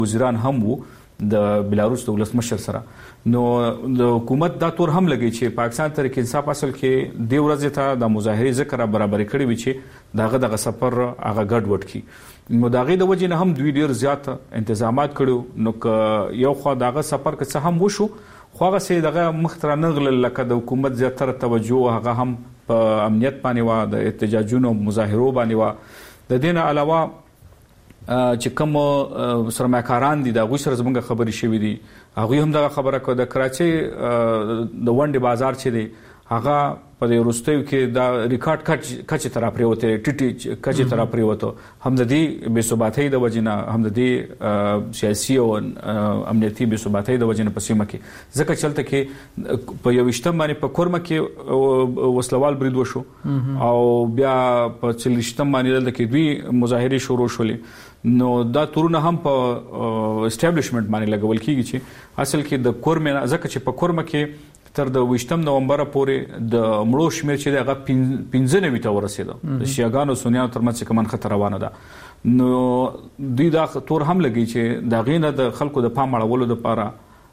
وزیران هم وو د بلاروس د ولسمشر سره. نو د حکومت دا تور هم لګی چې پاکستان تحریک انصاف اصل کې د ورځې ته د مظاهرې ذکر برابر کړی وي چې دغه سفر هغه ګډ وډ کی. نو دغه د وجې نه هم دوی ډیر زیات تنظیمات کړو. نو یو خو دغه سفر که څه هم وشو خو هغه سي دغه مختره نغل لکه د حکومت زیاتره توجه هغه هم په امنیت باندې و د احتجاجونو مظاهرو باندې و. د دین علاوه چې کوم سرمایه‌کاران دي دا غوښ سره زمونږ خبري شوې دي هغه هم دا خبره کوي د کراچي د ونډې بازار چې دی هغه په وروستیو کې دا ریکارډ کچ تر پریوته ټټي کچ تر پریوته هم د دې بے ثباتۍ د وجنه هم د دې سیاسي او امنیتي بے ثباتۍ د وجنه په سیمه کې ځکه چلته کې په یو وشتم باندې په کورمه کې وسلوال برید وشو او بیا په چلشتم باندې د کې دوی مظاهره شروع شولې. نو دا تورونه هم په اسټابلیشمنت باندې لګول کیږي چې اصل کې د کورمه ځکه چې په کورمه کې تر د 20 نومبر پورې د مړو شمیر چې دغه 15 ته ورسېده د شیعاګانو سنیانو ترمنځ کومن خطر روانه ده. نو دوی دا تور هم لګي چې دا غینه د خلکو د پام اړولو لپاره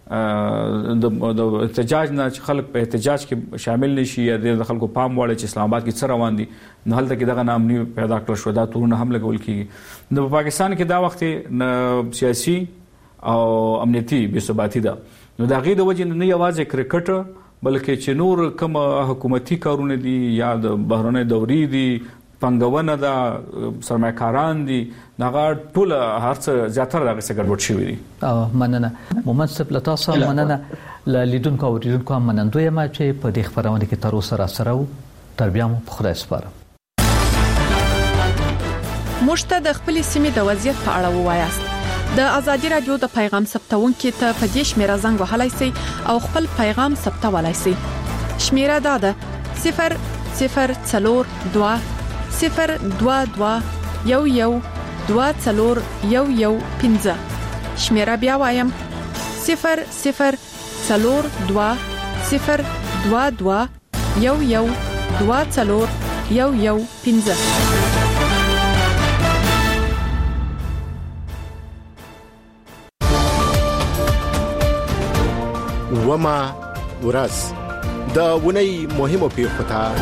د احتجاج نه چې خلک په احتجاج کې شامل نشي یا د خلکو پام وړي چې اسلام آباد کې څه روان دي نه هلته کې دغه نامني پیدا کړل شو. دا تورونه هم لګول کیږي. نو په پاکستان کې دا وخت سیاسي او امنیتي بے ثباتی ده. نو دا غي د وجه نه یوازې کرکټ بلکې چې نور کوم حکومتي کارونه دي یا د بهرنۍ دوري دي پنګونه ده سرمایه‌کاران دي دغه ټول هرڅه زیاتره دغه څه ګډوډ شوی دي. مننه محمد صاحب تاسو مننه لیدونکو او اوریدونکو منندوی ما چې په دې خبرونه کې تر اوسه سره وو. تر بیا مو په خدای سپارم. مشته د خپل سیمې د وضعیت په اړه ووایاست. د ازادي رادیو د پیغام ثبتونکو ته په دې شمیره زنګ وهلای شئ او خپل پیغام ثبتولای شئ. شمیره دا ده 0042 022 11 24 شمیره بیا وایم 0042 022 11 24 وما ورځ د ونی مهمو پیښو ته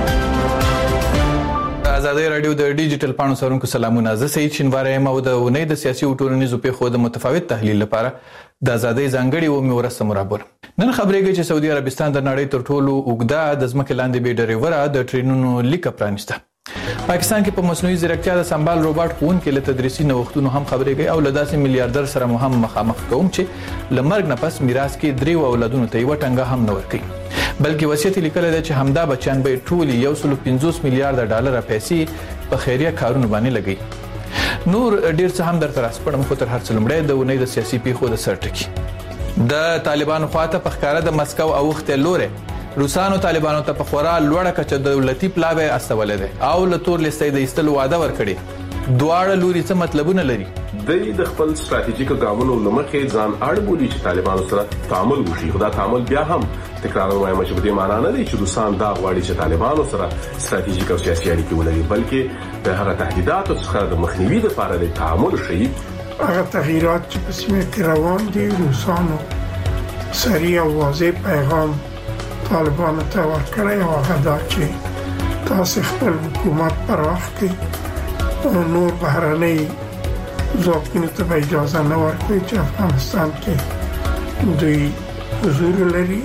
کتل. آزادي رادیو د ډیجیټل پاڼو سرونکو سلامونه. زه سید شینواری یم او د ونی د سیاسي او ټولنیزو پیښو د متفاوت تحلیل لپاره د آزادي ځانګړي و میورسته مرابور. نن خبرېږي چې سعودي عربستان د نړۍ تر ټولو اوږده د ځمکې لاندې بې ډریوره د ټرینونو لیکه پرانیسته. پاکستان کې په مصنوعي ځیرکتیا د سمبال روباټ ښوونکي له تدریسي نوښتونو هم خبرېږي او له داسې میلیارډر سره هم مخامخ کوم چې له مرګ نه پس میراث کې 3 اولادونو ته یو ټنګه هم نه ورکوي بلکې وصیت لیکل دی چې همدا بچیان به ټول 150 میلیارډ ډالر پیسې په خیریه کارونه باندې لګي. نور ډیر څه هم درته راسپړم خو تر هر څه لومړی د ونې د سیاسي پیښو د سرټکی د طالبانو خواته په ښکاره د مسکو اوخته لورې روسانو طالبانو ته په خورا لوړه کچه د دولتي پلاوی استولې ده او له تور لیستې د ایستلو وعده ورکړي. دواړه لوري څه مطلبونه لري. د خپل ستراتیژیک ګامونو لمخې ځان اړ بولی چې طالبانو سره تعامل وشي. خدا تعامل بیا هم تکرار وایم چې په دې معنی نه دی چې روسان دا غواړي چې طالبانو سره ستراتیژیک او سیاسي اړیکې ولري بلکې د هغه تهدیداتو څخه د مخنیوي لپاره د تعامل شي. هغه تغییرات چې په سیمه کې روان دي روسانو سریع او واضح پیغام طالبانو ته ورکړی او هغه دا چې تاسو خپل حکومت پراخ کړئ او نور بهرنۍ ځواکونو ته اجازه نه ورکړي چې افغانستان کې دوی حضور لري.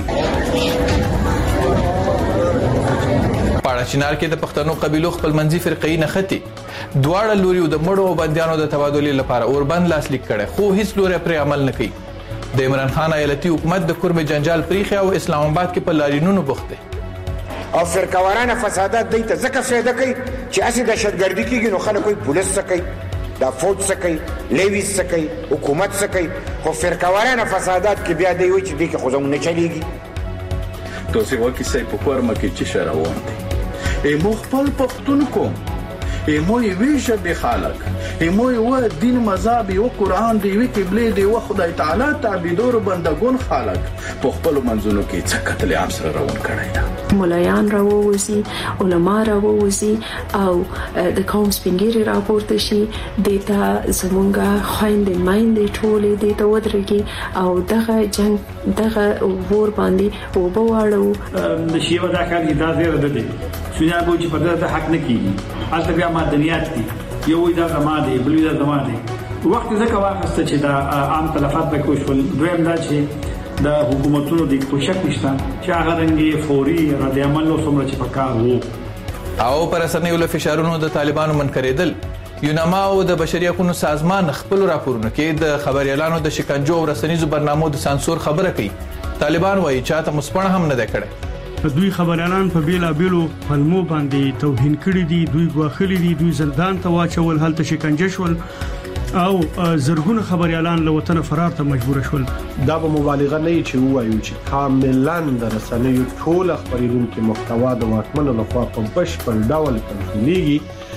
پاړچینار کې د پښتنو قبيلو خپل منځي فرقې نه ختی دواړه لوري د مړو او بنديانو د تبادلې لپاره اوربند لاسلیک کړي خو هیڅ لوري پر عمل نه کوي. د عمران خان ایالتي حکومت د کورم جنجال پریخي او اسلام آباد کې په لارینونو بوخت دي او فرقوارانه فسادات دای ته ځکه فایده کوي چې اسی دهشتګردي کېږي نو خلک کوئی پولیس سکي دا فوج سکي لیویس سکي حکومت سکي خو فرقوارانه فسادات کې بیا دی وي چې دې کې خو زموږ نه چلیږي. تو سی وکی سي په کورم کې چې شراوون دي مو خپل پښتون کوم مو ویشه به خالق مو و دین مذهب او قران دی وی قبله دی و خدای تعالی تعبیدور بندگون خالق په خپل منځونو کې څه قتل عام سره روان کړی دا ملایان راووزي علما راووزي او د قوم سپینګری راپورته شي دته زمونږه خويندې مایندې ټولې دته ودرېږي او دغه جنگ دغه ور باندې وبواړو د شیوه دا کار دا زیره ده سونه به چې په دغه حق نه کیږي البته بیا مدنیات دي یو دا زماده بل دا زماده وخت ځکه واخسته چې دا عام تلفات به کوشول دویم دا چې د حکومتونو د کوشش نشته چې هغه رنګي فوري رد عمل نو څومره چې پکار وو او پر اسنۍ ول فشارونو د طالبانو منکرېدل یوناما او د بشري حقوقو سازمان خپل راپورونه کې د خبريالانو د شکنجو او رسنیزو برنامو د سانسور خبره کوي طالبان وایي چې ته مسپړ هم نه ده کړې دوی خبريالان په بیلا بیلو فلمو باندې توهین کړی دي دوی غواخلي دي دوی زندان ته واچول هلته شکنجه شول او زرګونه خبريالان له وطن فرار ته مجبور شول دا به مبالغه نه چې وایو چې کاملاً د رسنیو ټول خبرونکو محتوا د واکمنو لخوا په بشپړ ډول کنټرولېږي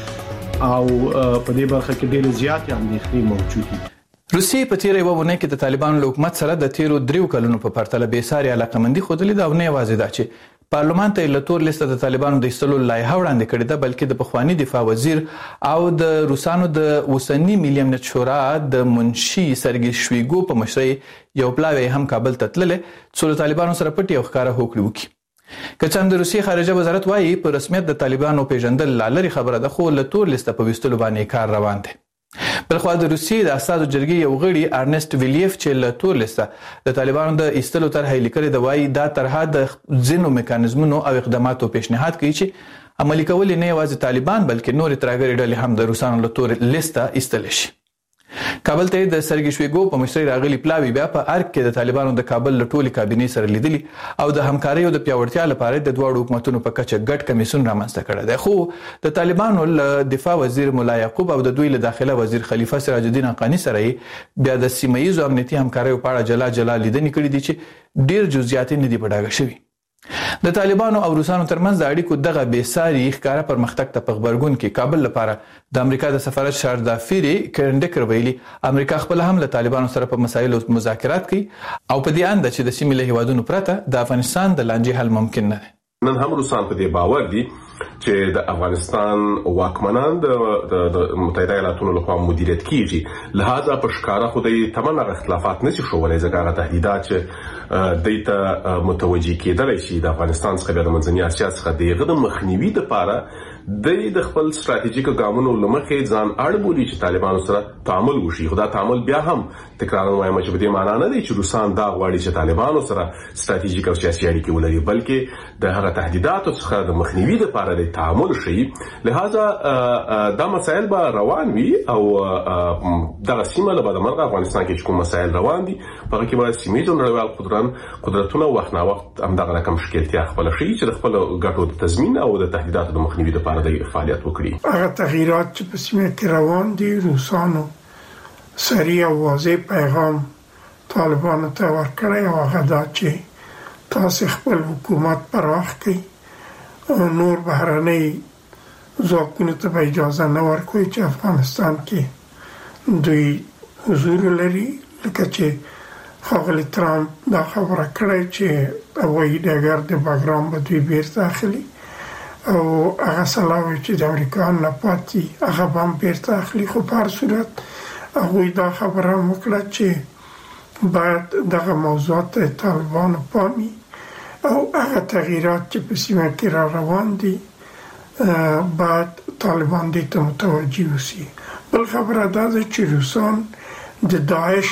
او په دې برخه کې ډېر زیات اندېښنې موجود دي روسیې په تیرې وونه کې د طالبانو حکومت سره د تیرو 3 کلونو په پرتله به ساري علاقمندي خوده دا نه یوازې دا چې پارلمان ته له تور لیست د طالبانو د ایستلو لایحه وړاندې کړې ده بلکې د پخوانی دفاع وزیر او د روسانو د اوسنی ملي امنیت شورا د منشي سرګي شویګو په مشرۍ یو پلاوی هم کابل ته تلله چې طالبانو سره پټي او ښکارا هوکړه وکړي کچان د روسیې خارجه وزارت وايي په رسمیت د طالبانو پیژندل لاري خبره ده خو له تور لیست په وستلو باندې کار روان دی بلخو د روسیې د اساسو جرګې یو غړي ارنست ویلیف چې له تور لیست د طالبانو د ایستلو طرحه لیکلې د وایي دا طرحه د ځینو میکانیزمونو او اقداماتو پیشنهاد کوي چې عملي کول نه یوازې طالبان بلکې نور ترګری ډلې هم د روسانو له تور لیست ایستل شي کابل ته د سرګي شویګو په مشرۍ راغلي پلاوی بیا په ارګ کې د طالبانو د کابل لټولي کابینې سره لیدلي او د همکارۍ او د پیاوړتیا لپاره د دوه حکومتونو په کچه ګډ کمیسون رامنځته کړی دی خو د طالبانو دفاع وزیر مولا یعقوب او د دوی له داخله وزیر خلیفہ سراج الدین حقانی سره بیا د سیمایي امنیتي همکارۍ په اړه جلا لیدنې کړې دي چې ډیر جزئیات نه دي پډاګه شوي د طالبانو او روسانو ترمنځ د اړیکو دغه بې ساري ښکارا پرمختګ ته په خبرګون کې کابل لپاره د امریکا د سفارت شاردا فيري کرندکر ویلي امریکا خپل هم له طالبانو سره په مسایلو مذاکرات کوي او په دې اند چې د سیمې له هیوادونو پرته د افغانستان د لانجې حل ممکن نه دی نن هم روسان په دې باور دي چې د افغانستان واکمنان د متحده ایالاتونو لخوا مدیریت کیږي لہذا په ښکارا خو د تمنا اختلافات نشي شوولای ځکه تهدیدات چې دایته متوجي کېدل شي د افغانستان څخه د منځني اسیا څخه دغه د مخنیوي لپاره د خپل ستراتیژیک ګامونو لمخې ځان اړبولي چې طالبانو سره تعامل وشي خدا تعامل بیا هم تکرار وایم چې په دې معنی نه دی چې روسان دا غواړي چې طالبانو سره ستراتیژیک او سیاسي اړیکې ولري بلکې د هغه تهدیداتو څخه د مخنیوي لپاره د تعامل شي لہذا دا مسائل به روان وي او دغه سیمه له بعد مرغه افغانستان کې کوم مسائل روان دي په کې به سیمې نړیوال قدرتونه وخت نه وخت هم دغه رقم شکلتیا خپل شي چې خپل ګټو د تضمین او د تهدیداتو د مخنیوي لپاره د فعالیت وکړي هغه تغیرات چې په سیمه کې روان دي روسانو سریع او واضح پیغام طالبانو ته ورکړی او هغه دا چې تاسو خپل حکومت پراخ کړئ او نور بهرنۍ ځواکونو ته اجازه نه ورکوي چې افغانستان کې دوی حضور لري لکه چې ښاغلی ترامپ دا خبره کړې چې هوایي ډګر د باګرام به دوی بیرته اخلي او هغه سلاوي چې د امریکا نه پاتې هغه هم بیرته اخلي خو په هر صورت هغه دا خبره وکړه چې باید دغه موضوعات طالبانو پامي او هغه تغییرات چې په سیمه کې را روان دي باید طالبان دې ته متوجي وي بل خبره دا ده چې روسان د داعش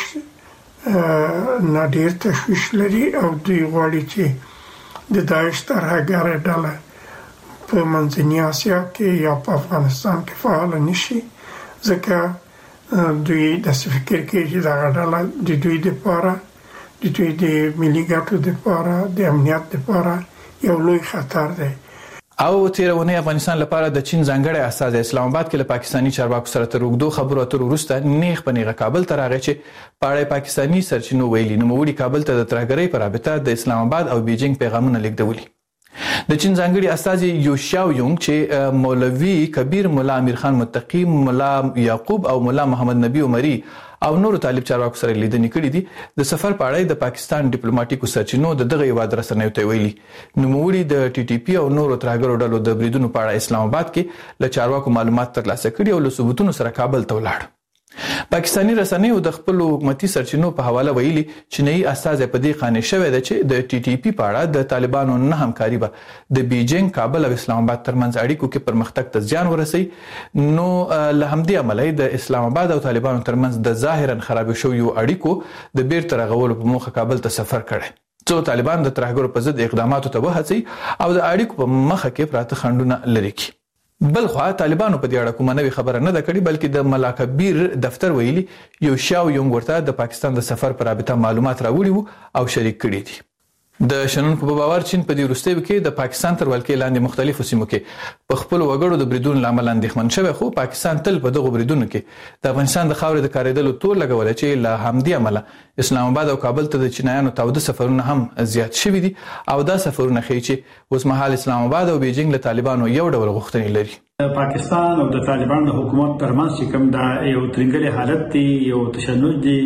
نادر تشویش لري او دوی غواړي چې د داعش ترهګر ډله په منځنۍ اسیا کې یا په افغانستان کې فعال نشي ځکه دوی د فکر کې چې دا ډله د دوی لپاره د دوی د ملي ګټو لپاره د امنیت لپاره یو لوی خطر دی او تیرونه افغانستان لپاره د چین ځانګړی استازی اسلام آباد کې له پاکستانی چارواکو سره تر وګړو خبرو اترو وروسته نیغ په نیغه کابل ته راغی چې پاړې پاکستانی سرچینو ویلي نو وړي کابل ته د ترګرۍ پر رابطه د اسلام آباد او بیجینګ پیغامونه لیکدولي د چین ځانګړي استازی یو شاو یونګ چې مولوی کبیر مولا امیر خان متقی مولا یعقوب او مولا محمد نبی عمری او نور طالب چارواکو سره لیدنې کړې دي. د سفر په اړه د پاکستان ډیپلوماټیکو سرچینو دغه یواد رسنیو ته ویلي نوموړي د ټي ټي پی او نورو ترهګرو ډلو د بریدونو په اړه اسلام آباد کې له چارواکو معلومات ترلاسه کړي او له ثبوتونو سره کابل ته ولاړ. پاکستاني رسنیو د خپل حکومتي سرچینو په حواله ویلي چې نه استاد په دې قانې شوې ده چې د ټي ټي پی په اړه د طالبانو نه همکاري به د بیجینګ، کابل او اسلام آباد ترمنځ اړیکو کې پرمختګ ته زیان ورسي. نو له همدې عمله د اسلام آباد او طالبانو ترمنځ د ظاهرا خراب شویو اړیکو د بیرته رغولو په موخه کابل ته سفر کړي. څو طالبان د ترهګرو په ضد اقداماتو ته وهڅي او د اړیکو په مخه کې پراته خنډونه لري کړي. بل خو طالبانو په دې اړه کومه نوې خبره نه ده کړې، بلکې د ملا کبیر دفتر ویلي یو شاو یونګ ورته د پاکستان د سفر پر رابطه معلومات راوړي وو او شریک کړي دي. د شنونکو په باور چین په دې وروستیو کې د پاکستان تر ولکې لاندې مختلفو سیمو کې په خپل وګړو د بریدونو لامل اندېښمن شوی، خو پاکستان تل په دغه بریدونو کې د افغانستان د خاورې د کاریدلو تور لګول چې له همدې عمله اسلام آباد او کابل ته د چینایانو تاوده سفرونه هم زیات شوي دي او دا سفرونه ښیي چې اوس مهال اسلام آباد او بیجینګ له طالبانو یو ډول غوښتنې لري. پاکستان او د طالبانو د حکومت ترمنځ چې کوم دا یو ترنګلي حالت دی، یو تشنج دی،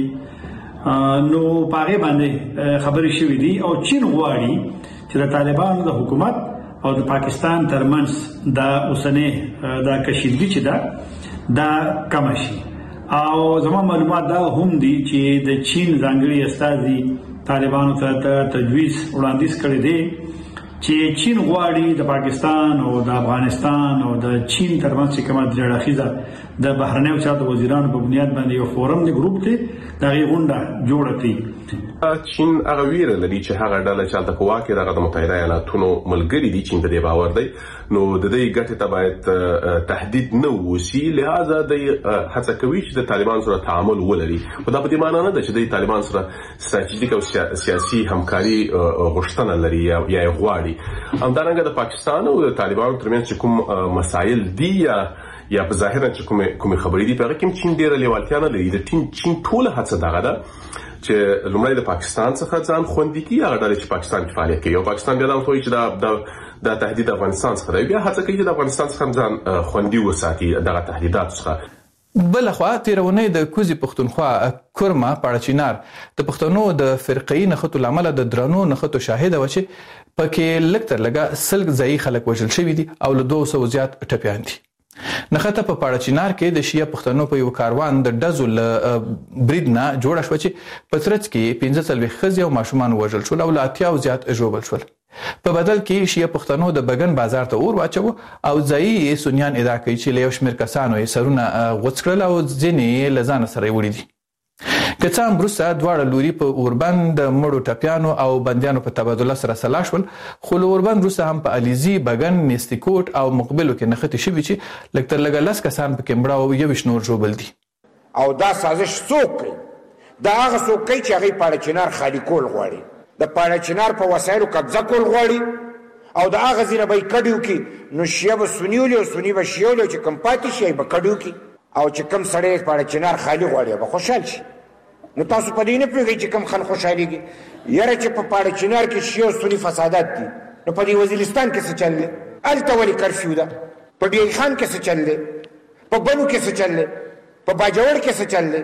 نو پاره باندې خبرې شوې دي او چین غواړي چې د طالبانو د حکومت او د پاکستان ترمنځ دا اوسنۍ دا کشیدګي چې دا کم شي. او زموږ معلومات دا هم دي چې د چین ځانګړي استازي طالبانو ته تجویز وړاندیز کړی دی چې چین غواړي د پاکستان او د افغانستان او د چین ترمنځ کومه جړاخیزه د بهرنیو چارو وزیرانو په بنیاد باندې یو فورم دی، ګروپ دی، دا غونډه جوړه کړي. چین هغه ویره لري چې هغه ډله چې د قوا کې د متحده ایالاتونو ملګری دي، چین ته دی باور دی، نو د دې ګټه ته باید تهدید نه وسی، لہذا د هڅه کوي چې د طالبان سره تعامل ولري. خو دا په دې معنی نه ده چې د طالبان سره ستراتیژیک او سیاسي همکاري غوښتنه لري یا غواړي. همدارنګه د پاکستان او د طالبانو ترمنځ کوم مسایل دي یا په ظاهرا چې کوم خبرې دي په هغه کې چین ډیره لیوالتیا نه لري. د چین ټول هڅه دغه ده چې لومړی د پاکستان څخه ځان خوندي کړي، هغه ډله چې پاکستان کې فعالیت کوي، او پاکستان بیا دا وایي چې دا تهدید افغانستان څخه دی، بیا هڅه کوي چې د افغانستان څخه ځان خوندي وساتي دغه تهدیدات څخه. بل خو تیرونه د کوزي پښتونخوا کورما پاړچینار د پښتنو د فرقې نخټو لامل د درنو نخټو شاهد و چې پکې لکتر لګه سلګ ځای خلک وژل شوی دي او له 200 زیات ټپيان دي. نخټه په پاړچینار کې د شیعه پښتنو په یو کاروان د ډزو بریدنا جوړه شو چې په ترڅ کې 15 خزي او ماشومان وژل شول او لا 80 زیات ژوبل شول. په بدل کې شیعه پښتنو د بګن بازار ته اور واچو او ځای سنیان ادعا کوي چې له شمیر کسانو یې سرونه غوڅ کړل او ځینې لزان سره وړي دي. کڅام بروسا دواړه لوري په اوربند د مړو ټپيانو او بنديانو په تبادله سره سلاشول، خو اوربند بروسا هم په الیزي بګن نیستیکوټ او مقبلو کې نخته شوی چې لکتر لګلاس کسان په کمبړه او یو شنور جوړبل دي. او دا سازش څوک کوي؟ دا هغه څوک کوي چې هغه پاړچینار خالی کول غواړي، د پاړچینار په وسایلو قبضه کول غواړي او د هغه زینه به کډیو کې نو شیعه به سنیول او سنی به شیول چې کم پاتې شي به کډیو کې، او چې کم سړی پاړچینار خالی غواړي به خوشحال شي. نو تاسو په دې نه پوهیږئ چې کم خان خوشحاليږي؟ یاره چې په پاړچینار کې شیعه او سنی فسادات دي، نو په دې وزیرستان کې څه چل دی؟ الته ولې کرفیو ده؟ په ډیری خان کې څه چل دی؟ په بنو کې څه چل دی؟ په باجوړ کې څه چل دی؟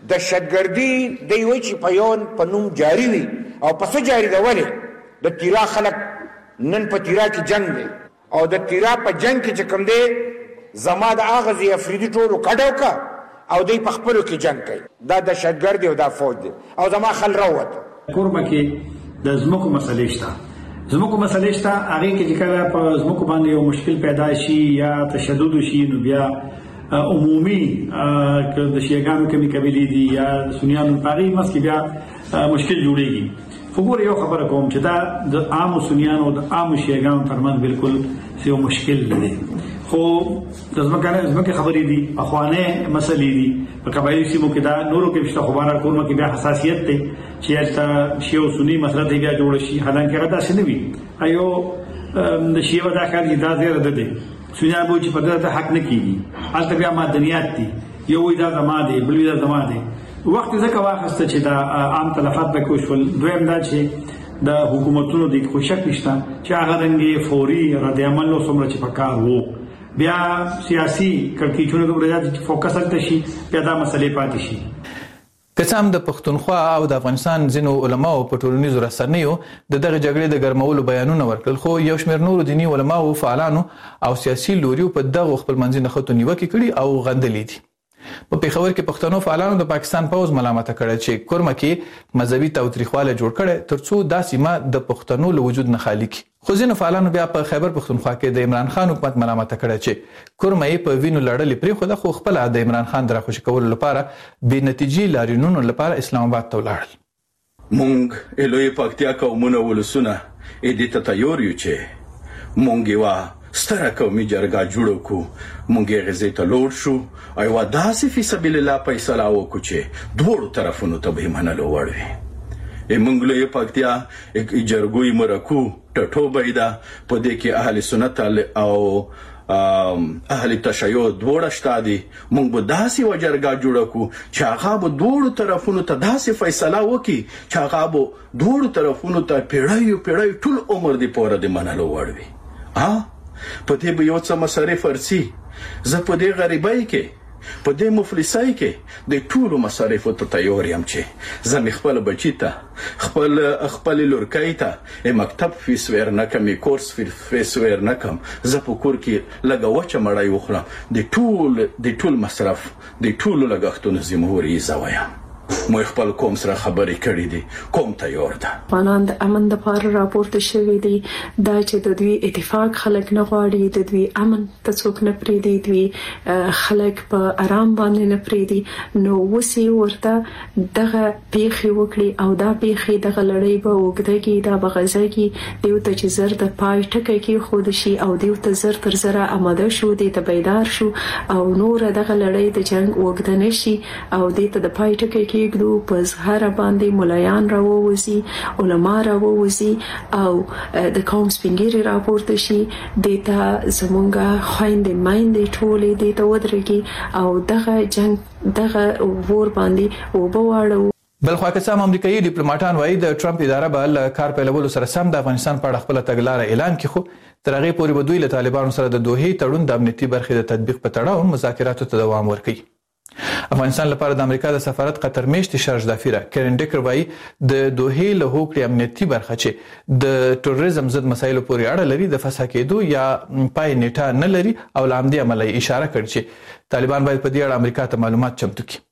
دهشتګردي دی وایي چې په یون په نوم جاری وي او په څه جاری ده؟ ولې د تیرا خلک نن په تیرا کې جنگ دی او د تیرا په جنگ کې چې کوم دی زما د اغزي افریدي ټولو کډو کا او دی په خپلو کې جنگ کوي، دا دهشتګرد او دا فوج دی او زما خل راوت. کوربه کې د زمکو مسلې شته، زمکو مسلې شته، هغه کې چې کله په زمکو باندې یو مشکل پیدا شي یا تشدد شي نو بیا عمومي د شیعاګانو کمی قبیلې دي یا سنیانو په هغې منځ کې بیا مشکل جوړیږي. خو ګوره یو خبره کوم چې دا د عامو سنیانو او د عامو شیعاګانو ترمنځ بالکل یو مشکل دی، خو د ځمکې خبرې دي، اخوانه مسلې دي، په قبایلي سیمو کې دا نورو کې شته، خو بهر کورمه کې بیا حساسیت دی چې هلته شیعه او سني مسله ته بیا جوړه شي، حالانکې هغه داسې نه وي. ایو د شیعه دا کار دا زیاده ده دی، سنیان به چې په دې ته حق نه کېږي، هلته بیا معدنیات دي، یو وایي دا زما دی، بل وایي دا زما دی. وخت ځکه واخیسته چې دا عام تلفات به کوشول. دویم دا چې د حکومتونو د خوشک نشته چې هغه رنګ فوري رد عمل نو څومره چې پکار وو، بیا سیاسي کړکېچونه دومره زیات چې فوکس هلته شي، بیا دا مسلې پاتې شي. قسم د پښتونخوا او د افغانستان ځینو علماو په ټولنیزو رسنیو دغه جګړې د ګرمولو بیانونه ورکړل، خو یو شمېر نور دینی علماو، فعالانو او سیاسي لوریو په دغه خپل منځي نښتو نیوکې کړي او غندلې دي. په پیښور کې پښتنو فعالانو د پاکستان پوز ملامت کړه چې کورمه کې مذهبي تاوتریخواله جوړ کړي ترڅو دا سیمه د پښتنو له وجود نه خالی کړي. خو ځینو فعالانو بیا په خیبر پښتونخوا کې د عمران خان حکومت ملامت کړه چې کورمه یې په وینو لړلې پرې خو د خو خپل د عمران خان دراخوشي کولو لپاره بې نتیجې لارینونو لپاره اسلام آباد ته ولاړل. مونږ الوی پکتیا قومونه ولسونه دې ته تیار یو چې مونږ وا ستره قومي جرګه جوړو کو، مونږه غزې ته لوړ شو او داسې فی سبیل الله فیصله وکړو چې دوه طرفونو ته به منلو وړوي. مونږ له پکتیا یک جرګوي مرکو ټټو بيدا په دې کې اهل سنت او اهل تشیع دوه شتادي، مونږ به داسې وجرګه جوړو کو چې هغه به دوه طرفونو ته داسې فیصله وکړي چې هغه به دوه طرفونو ته پیړۍ ټول عمر دی پوره دی منلو وړوي. په دې به یو څه مصارف ورسي، زه په دې غریبۍ کې په دې مفلسۍ کې د ټولو مصارفو ته تیار یم چې زه خپل بچی ته خپل لورکۍ ته مکتب فیس ور نه کم، کورس فیس ور نه کم، زه په کور کې لږه وچه مړی وخورم، د ټول مصرف د ټولو لګښتونو ذمہوری زویم. مو خپل کوم سره خبرې کړې دي، کوم تیار ده. افغانان د امن د لپاره راپورته شوی دي دا چې د دوی اتفاق خلک نه غواړي، د دوی امن ته څوک نه پریږدي، دوی خلک په آرام باندې نه پریږدي. نو وسی ورته دغه پیښې وکړي او دا پیښې دغه لړۍ به وګدګي، دا بغزګي دیو ته چې زر د پای ټکي کې خود شي او دیو ته زر تر زره آماده شو، دې ته بیدار شو او نور دغه لړۍ د جنگ وګدنه شي او دې ته د پای ټکي کې کېږدو، په زهره باندې ملایان راووزي، علما راووزي او د قوم سپینګری راپورته شي، دیتا زمونږه خويندې مایندې ټولې دیتا ودرېږي او دغه جنگ دغه ور باندې وبواړو. بلخوا قسم امریکایي ډیپلوماټان وایي د ټرمپ اداره به له کار پیلولو سره سم د افغانستان په اړه خپل تګلارې اعلان کړي، خو تر هغه پورې به دوی له طالبانو سره د دوحې تړون د امنیتي برخې د تطبیق په تړاو مذاکراتو ته دوام ورکړي. افغانستان لپاره د امریکا د سفارت قطر میشت شارج دافیره کرن ډیکر وایي د دوحې له هوکړې امنیتي برخه چې د ټوریزم ضد مسایلو پورې اړه لري د فسخ کېدو یا پای نیټه نه لري او لامدي عملی اشاره کړې چې طالبان باید په دې اړه امریکا ته معلومات چمتو کړي.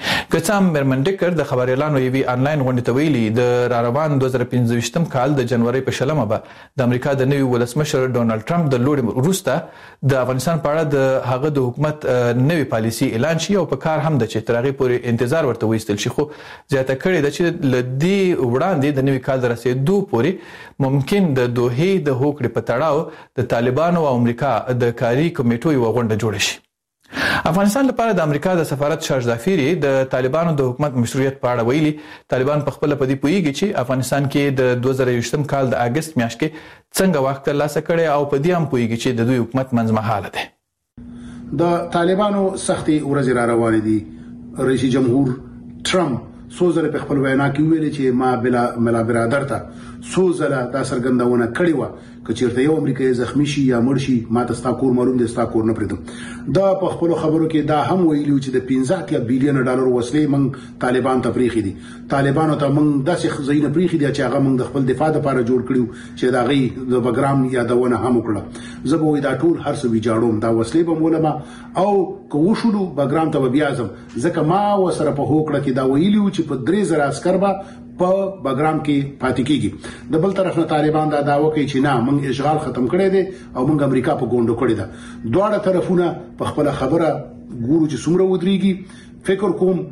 قسم مرمن ډیکر د خبر اعلان وی آنلاین غونډه ته ویلي د راروان 2015 کال د جنوري په شلمه به د امریکا د نوي ولسمشر ډونالد ټرمپ د لوړ وروسته د افغانستان په اړه د هغه د حکومت نوي پالیسي اعلان شي او په کار هم د چې ترغه پورې انتظار ورته وېستل شي، خو زیاته کړي د چې لدی وړاندې د نوي کال رسیدو پورې ممکن د دوحې د هوکړې په تړاو د طالبانو او امریکا د کاری کمیټو یو غونډه جوړه شي. افغانستان لپاره د امریکا د سفارت شارج دافیری د طالبانو د حکومت مشروعیت په اړه ویلي طالبان په خپل په دې پویږي چې افغانستان کې د 2020 کال د اگست میاشت کې څنګه وخت ترلاسه کړي او په دې هم پویږي چې د دوی حکومت منځمهاله ده. د طالبانو سختي ورځ را روانې دي. رئیس جمهور ټرمپ سوزره په خپل وینا کې ویلي چې ما بلا برادر ته سوزره دا سرګندونه کړې و کچیرته یو امریکایي زخمی شي یا مړ شي ما ته ستا کور معلوم دي، ستا کور نه پریدم. دا په خپل خبرو کې دا هم ویلي چې د 15 بلین ډالر وسلې موږ طالبان ته پریخي دي، طالبانو ته موږ داسې خزینه پریخي دي چې هغه موږ د خپل دفاع لپاره جوړ کړیو چې دا غي د بګرام یادونه هم وکړه. زه به دا ټول هر څه ویجاړوم، دا وسلې به مولما او کو شلو بګرام ته بیا ځم ځکه ما وسره په هوکړه کې دا ویلي چې په 3000 عسكر به په بګرام کې پاتې کیږي. د بل طرف نه طالبان دا داوا کوي چې نه موږ اشغال ختم کړی دی او موږ امریکا په ګوندو کړی ده. دواړه طرفونه په خپل خبره ګورو چې څومره ودرېږي. فکر کوم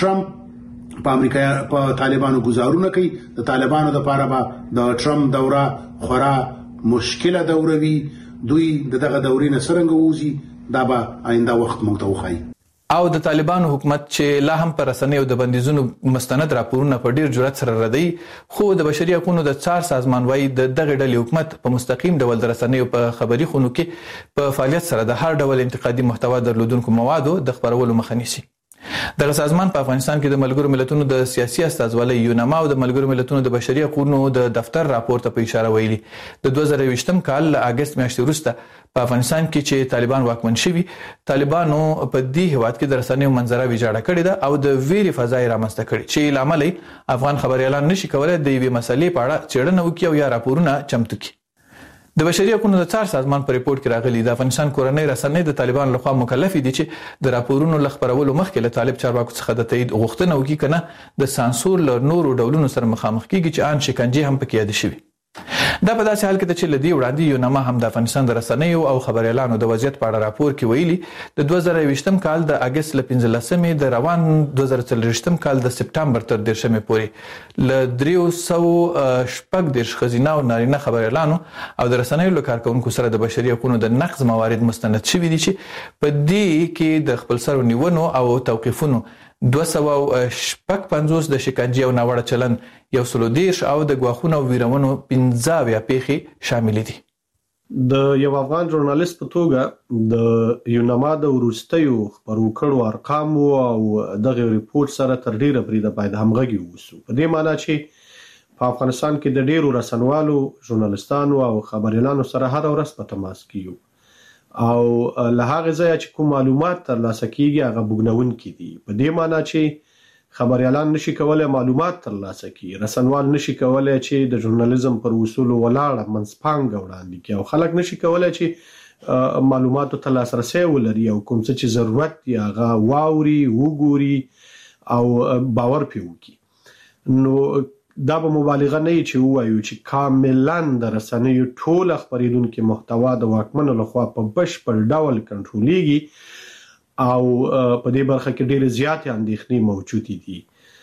ټرمپ په امریکا په طالبانو گزارونه کوي. د طالبانو د لپاره به د ټرمپ دوره خورا مشکله دوره وي، دوی دغه دورې نه څنګه ووزي دا به آینده وخت موږ ته وخایي. او د طالبانو حکومت چې لا هم پر رسنیو د بندیزونو مستند راپورونه په ډیر جرأت سره ردی، خو د بشري حقوقو د څار سازمان وايي د دغه ډلې حکومت په مستقیم ډول د رسنیو په خبري خونو کې په فعالیت سره د هر ډول انتقادي محتوا درلودونکو موادو د خبرولو مخه نیسي. دغه سازمان په افغانستان کې د ملګرو ملتونو د سیاسي استازولۍ یونما او د ملګرو ملتونو د بشري حقوقو د دفتر راپور ته په اشاره ویلي د 2020م کال له اگست میاشتې وروسته په افغانستان کې چې طالبان واکمن شوي طالبانو په دې هیواد کې د رسنیو منظره ویجاړه کړې ده او د ویري فضای رامنځته کړي چې لامل افغان خبريالان نشي کولای د یوې مسلې په اړه څېړنه وکړي او یا راپورونه چمتو کړي. د بشري حقوقو د څار سازمان په ریپورت کې راغلي د افغانستان کورنۍ رسنۍ د طالبان لخوا مکلف دي چې د راپورونو لخبرولو مخکې له طالب چارواکو څخه د تایید غوښتنه وکړي کنه د سانسور له نورو ډولونو سره مخامخ کیږي چې ان شکنجه هم پکې یاد شوی. دا په داسې حال کې چې لدی وړاندې یونما هم د افغانستان د رسنیو او خبريالانو د وضعیت په اړه راپور کې ویلي د 2020م کال د اگست ل 15مې د روان 2023م کال د سپټمبر تر 10مې پورې ل 310 خزینه او نارینه خبريالانو او د رسنیو له کارکونکو سره د بشري حقوقو د نقض موارد مستند شوي دي چې په دې کې د خپل سر نیونو او توقيفونو 250 د شکنجه او ناوړه چلن 130 او د غواخونو ویرونو 15 پیخي شامل دي. د یو افغان ژورنالیست په توګه د یونما د ورستیو خبرو کړو ارقام او دغه ریپورت سره تر ډیره بریده باید همغږي ووسو. په دې معنی چې په افغانستان کې د ډیرو رسنوالو ژورنالیستانو او خبريالانو سره هر ورځ په تماس کیو او له هغه ځای چې کوم معلومات ترلاسه کیږي هغه بګنون کیدي. په دې معنی چې خبريالان نشي کولای معلومات ترلاسه کړي، رسنوال نشي کولای چې د ژورنالیزم پر اصول ولاړ منځپانګه وړاندې کړي او خلک نشي کولای چې معلوماتو ته لاسرسي ولري او کوم څه چې ضرورت دی هغه واوري وګوري او باور پی وکړي. نو دا به مبالغه نه چې وایو چې کاملاً د رسنیو ټول خبرېدونکو محتوا د واکمنو لخوا په بشپړ ډول کنټرولېږي او په دې برخه کې ډېر زیات اندېښنې موجود دي.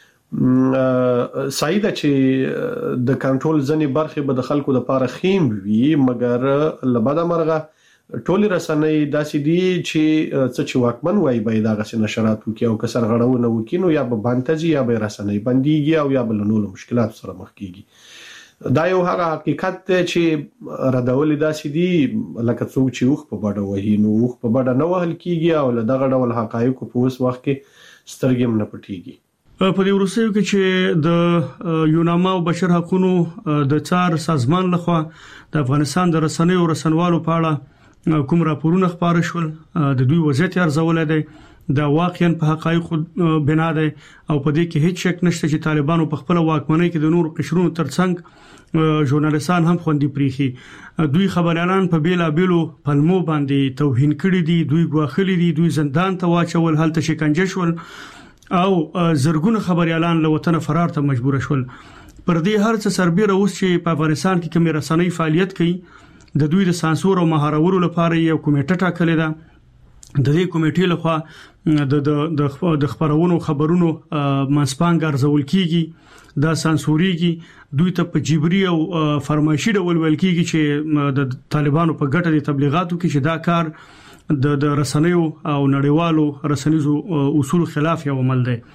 صحیح ده چې د کنټرول ځنې برخې به د خلکو لپاره خیم وي مګر لبدا مرغه ټول رسنۍ داسې دي چې څه واکمن وای به دا غس نشرات وکي او کسر غړونه وکي نو یا به بانتزي یا به رسنۍ بنديږي او یا به نور مشکلات سره مخ کیږي. دا یو هغه حقیقت چې ردول داسې دي لکه څوک چې وخ په بډه وهي نو وخ په بډه نه وهل کیږي او دغه ډول حقایق په اوس وخت کې سترګم نه پټيږي. په دې ورسېو کې چې د یونما او بشر حقوقو د څار سازمان لخوا د افغانستان د رسنیو او رسنوالو په اړه کوم راپورونه خبر شول د دوی وضعیت ارزول دي دا واقعا په حقایقو بنا ده او په دې کې هیڅ شک نشته چې طالبانو په خپل واکمنۍ کې د نور قشرونو ترڅنګ ژورنالیستان هم خوندي پریخي. دوی خبريالان په بیلا بیلو پلمو باندې توهین کړي دي، دوی غواخلي دي، دوی زندان ته واچول، هلته شکنجه شول او زرګونه خبريالان له وطن فرار ته مجبور شول. پر دې هر څه سربېره اوس چې په افغانستان کې کوم رسنۍ فعالیت کوي د دوی د سانسور او مهارولو لپاره یو کمیټه ټاکلې ده. د دې کمیټې لخوا د خبرونو منځپانګه ارزول کیږي، دا سانسوريږي، دوی ته په جبري او فرمایشي ډول ویل کیږي چې د طالبانو په ګټه د تبلیغاتو کې چې دا کار د رسنیو او نړیوالو رسنیزو اصول خلاف یو عمل دی.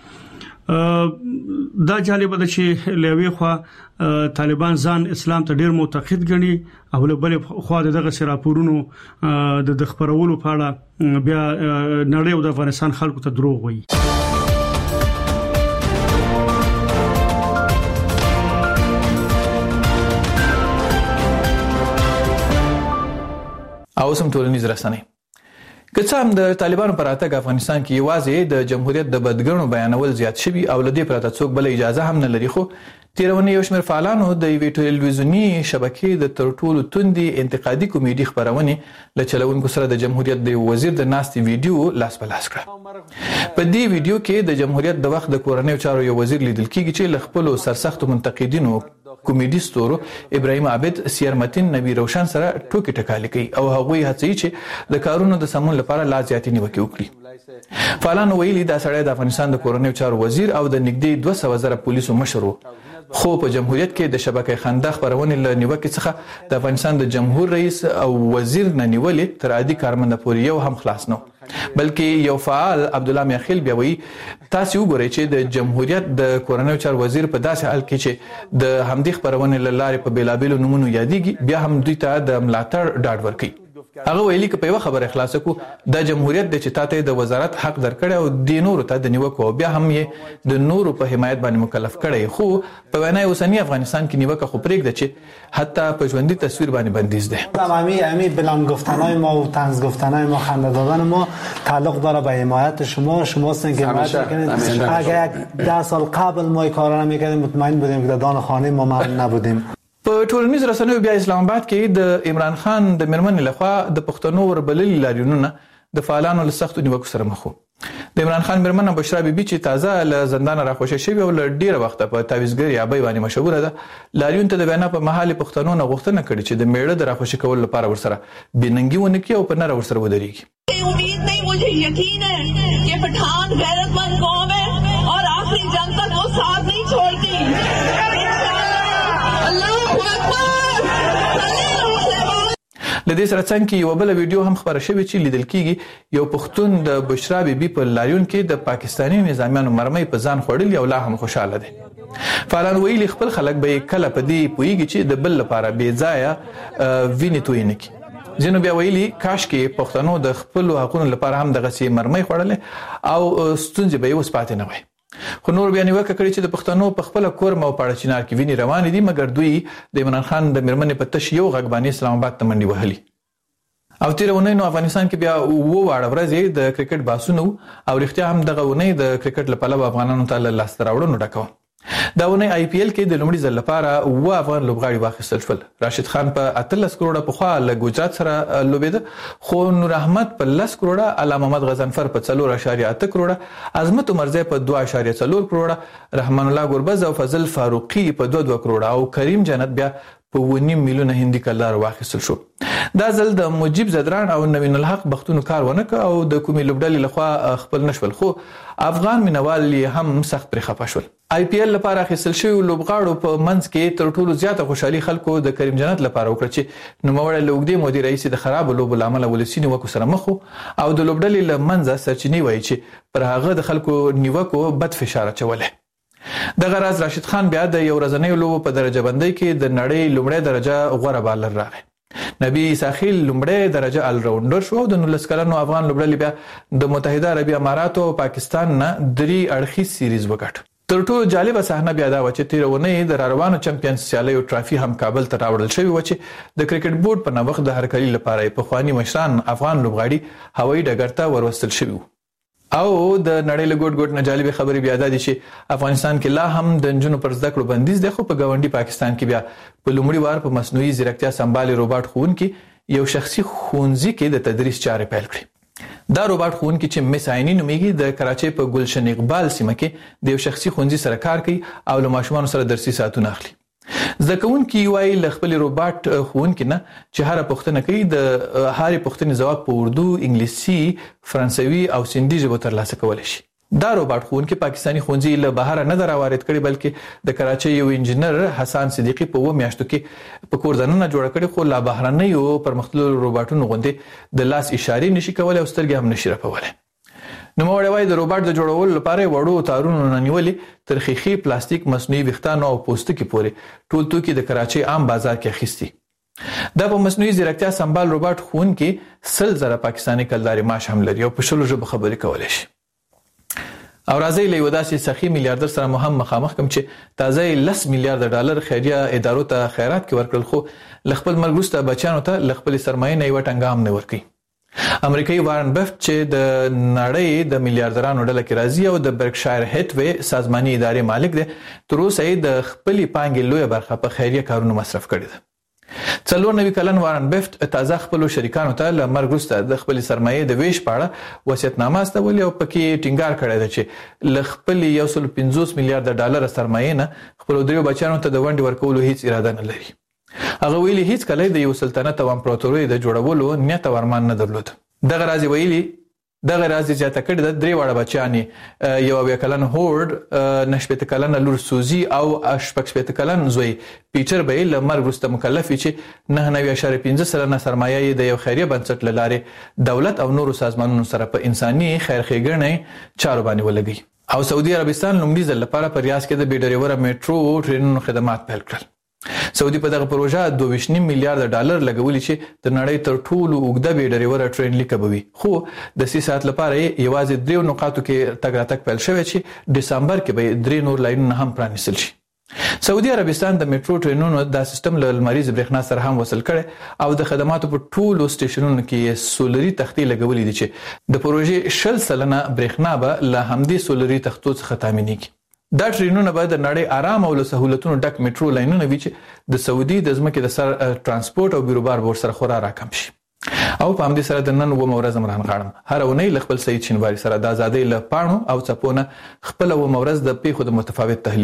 دا جالب ده چې لوي خو طالبان ځان اسلام ته ډیر معتقد ګڼي او له بل خو دغه راپورونو د خبرولو په اړه بیا نړۍ او د افغانستان خلکو ته دروغ وایي. او سم ټولنیز رسنۍ که هم د طالبانو پر اتګ افغانستان کې یوازې د جمهوریت د بدګنو بیانول زیات شوي او لدی پرته څوک بل اجازه هم نه لري، خو تیرونه یو شمېر فعالانو د یوې ټلویزیونی شبکې د ترټولو توندي انتقادي کمیډي خبرونه له چلوونکو سره د جمهوریت د وزیر د ناستي ویډیو لاس په لاس کړ. په دې ویډیو کې د جمهوریت د وخت د کورنیو چارو یو وزیر لیدل کیږي چې له خپل سرسخت منتقدینو کمیډي ستورو ابراهیم عابد، سیرمتین، نبی روشن سره ټوکی ټکالي کوي او هغوی هڅوي چې د کارونو د سمون لپاره لا زیاتې نیوکې وکړي. فعالان ویلي دا سړی د افغانستان د کورنیو چارو وزیر او د نږدې 200,000 پولیسو مشر و، خو په جمهوریت کې د شبکې خنده خبرونه له نیوکې څخه د افغانستان د جمهور رئیس او وزیر نه نیولې تر عادي کارمند پورې یو هم خلاص نه، بلکې یو فعال عبد الله میاخیل بیا وایي تاسو وګورئ چې د جمهوریت د کورنیو چارو وزیر په داسې حال کې چې د همدې خبرونه لاره په بیلابېلو نمونه یادېږي بیا هم دوی ته د ملاتړ ډاډ ورکړي. هغه ویلي ک په یو خبره خلاص کو د جمهوریت د چتاته د وزارت حق درکړ او د نورو ته د نیوکو بیا هم یې د نورو په حمایت باندې مکلف کړي خو په وینا اوسنی افغانستان کې نیوکه خو پرېږده چې حتی په ژوندۍ تصویر باندې بندیز ده. همین بلان گفتنای ما و طنز گفتنای ما خنده دادن ما تعلق داره به حمایت شما هستین که حمایت میکنید. اگر 10 سال قبل ما کارا نمیکردیم مطمئن بودیم که در دان خانه ما نبودیم. په ټولنیز رسنیو بیا اسلام آباد کې د عمران خان د مرمنې لخوا د پښتنو وربللي لاریونونه د فعالانو له سختو نیوکو سره مخ وو. د عمران خان مرمنه بشرا بیبي چې تازه له زندان راخوشې شوی او له ډیره وخت په تعویضګری ابي باندې مشهور ده لاریون ته د بیان په محل پښتنو نه غوښتنه کړې چې د میړه د راخوشې کول لپاره ورسره بننګي ونکي او په نره ورسره ودرېږي. امید نہیں مجھے یقین ہے کہ پٹھان غیرتمند قوم ہے اور آخری جنگ تک وہ ساتھ نہیں چھوڑتی. لدې سره څنګه یو بل ویډیو هم خبره شوې چې لیدل کېږي یو پښتون د بشرا بیبي په لاریون کې د پاکستاني نظامیانو مرمۍ په ځان خوړل یو لا هم خوشاله دي. فعالان ویلي خپل خلک به کله په دې پوېږي چې د بل لپاره بې ځایه وینې تویې نه کړي. ځینو بیا ویلي کاش کې پښتنو د خپل حقوقو لپاره هم دغه سي مرمۍ خوړلې او ستونزې به یې اوس پاتې نه وای. خو نور بیا نیوکه کړې چې د پښتنو په خپل کورم او پاړه چینار کې ویني روان دي مګر دوی د عمران خان د مرمنې په تش یو غږ باندې اسلام آباد ته منډي وهلي. او تیرونه نو افغانستان کې بیا وو واړه ورځې د کرکټ باسونو او رښتیا هم دغه ونه د کرکټ لپاره افغانانو ته لاس راوړنو ډکو. دا ونه آی پی ایل کې د لومړي ځل لپاره و افغان لوبغاړي واخیستل شول. راشد خان په 13 کروڑه په خوا له ګجرات سره لوبېده خو نور احمد په 10 کروڑه، علامه محمد غضنفر په 4.8 کروڑه، عظمت عمرزی په 2.4 کروڑه، رحمان الله ګربز او فضل فاروقي په 2 کروڑه او کریم جنت بیا په 1.5 میلیون هندي کلدار واخیستل شو. دا ځل د مجيب زدران او نوین الحق بختونو کار ونک او د کومي لوبډلې لخوا خپل نشول خو افغان مینوال هم سخت پر خپه شول. آی پی ایل لپاره اخیستل شوی لوبغاړو په منځ کې تر ټولو زیاته خوشحالي خلکو د کریم جنت لپاره وکړه چې نوموړی لوګدي مدیر رئیس د خراب لوبو لامل ولسینی وکړ سره مخ او د لوبډلې لمنځه سرچینی وایي چې پر هغه د خلکو نیوکو بد فشار چوله. دغه راز راشد خان بیا د یو ورځنۍ لوبو په درجه بندۍ کې د نړۍ لومړی درجه غوره بالر راغی. نبی ساحل لومړی درجه ال راونډر شو د 19 کلنو افغان لوبډلې بیا د متحده عربی امارات او پاکستان نه 3 اړخیز سیریز وګټ. تر ټولو جالبه صحنه بیا دا و چې تیرونه د روانو چمپیونز سیالیو ټرافي هم کابل ته راوړل شوی و چې د کرکټ بورډ په نوښت د هرکلي لپاره په خواني مشران افغان لوبغاړي هوایي ډګر ته وروستل شوی او د نړۍ له ګډ نه جالبه خبرې بیا ده چې افغانستان کې لا هم د نجونو پر زده کړو بندیز دی خو په گاونډي پاکستان کې بیا په لومړي وار په مصنوعي ځیرکتیا سمبال روباټ ښوونکي یو شخصي ښوونځي کې د تدریس چارې پیل کړې. دا روباټ ښوونکي چې مس عینی نومیږي د کراچۍ په ګلشن اقبال سیمه کې د یو شخصي ښوونځي سره کار کوي او له ماشومانو سره درسي ساعتونه اخلي. زده کوونکي وایي له خپل روباټ ښوونکي نه چې هر پوښتنه کوي د هر پوښتنې ځواب په اردو، انګلیسي، فرانسوي او سندي ژبه ترلاسه کولای شي. دا روباټ ښوونکي پاکستاني ښوونځي له بهر نه راوارد کړي بلکې د کراچۍ یو انجنیر حسن صدیقي په 2 میاشتو کې په کور دننه جوړ کړي خو لا بهرنیو پرمختللو روباټونو غوندې د لاس اشارې نشي کولای او سترګې هم نشي رپولای. نو موږ وایي د روباټ د جوړولو لپاره وړو تارونو نه نیولې تر خيخي پلاستیک، مصنوعي ویښتانو او پوستکي پورې ټول توکي د کراچۍ عام بازار کې اخیستي. دا په مصنوعي ځیرکتیا سمبال روباټ ښوونکي 100,000 پاکستاني کلداري معاش هم لري او په شلو ژبو خبرې کولای شي. او راځي له یو داسې سخی میلیارډر سره مخامخ کوم چې تازه 10 میلیارډ ډالر خیریه ادارو ته خیرات کې ورکړل خو لخپل مرګوسته بچانو ته لخپل سرمایه نه یو ټنګام نه ورکړي. امریکایي وارن بفټ چې د نړۍ د میلیارډرانو ډله کې راځي او د برکشایر هیټوی سازماني ادارې مالک دی تر اوسه د خپل پانګې لوی برخه په خیریه کارونو مصرف کړې ده. 94 کلن وارن بفټ تازه خپل شریکانو ته ل مرګ وروسته د خپل سرمایه د ویش پاړه وصیتنامه استولې او پکې ټینګار کړی دی چې ل خپل 150 میلیارډ ډالر سرمایه نه خپل درو بچانو ته د ونډې ورکولو هیڅ اراده نه لري. هغه ویلي هیڅ کله د یو سلطنت او امپراتورۍ د جوړولو نیت او ارمان نه درلود. دغه راز ویلي دغه راز زیاته کړی د 3 واړه بچیانې یو 20 کلن هورد، 19 کلن لور سوزي او 18 کلن زوی پیټر به له مرګ وروسته مکلف چې 9.5 سلنه سرمایه د یو خیریه بنسټ لاره دولت او نورو سازمانونو سره په انساني خیرخېګنې چارو باندې ولګي. او سعودي عربستان لومړي ځل لپاره په ریاض کې د بیډریور میټرو ټرینونو خدمات پیل کړل. سعودي په دغه پروژه 2.5 میلیارډ ډالر لګولي چې د نړۍ تر ټولو اوږده بیډریور ټرین لیکبوي خو د سیاست لپاره یوازې 3 نقاطو کې تګ راتګ پیل شوی چې دسمبر کې به 3 نور لاینونه هم پرانیستل شي. سعودي عربستان د میټرو ټرینونو د سیستم له لمریز برېښنا سره هم وصل کړي او د خدماتو په ټولو سټیشنونو کې سولري تختې لګولې دي چې د پروژې 10% برېښنا به له همدې سولري تختو څخه تامینېږي. دا ټرینونه به د نړۍ آرام او له سہولتونو ډک میټرو لاینونه وي چې د سعودي د ځمکې د سر ترانسپورت او بیروبار بورډ سره خورا راکم شي. او په همدې سره د نن و مورز مران غاړم هر اونۍ ل خپل سید شینواری سره د آزادۍ له پاڼو او څپونه خپل و مورز د پیښو د متفاوت تحلیل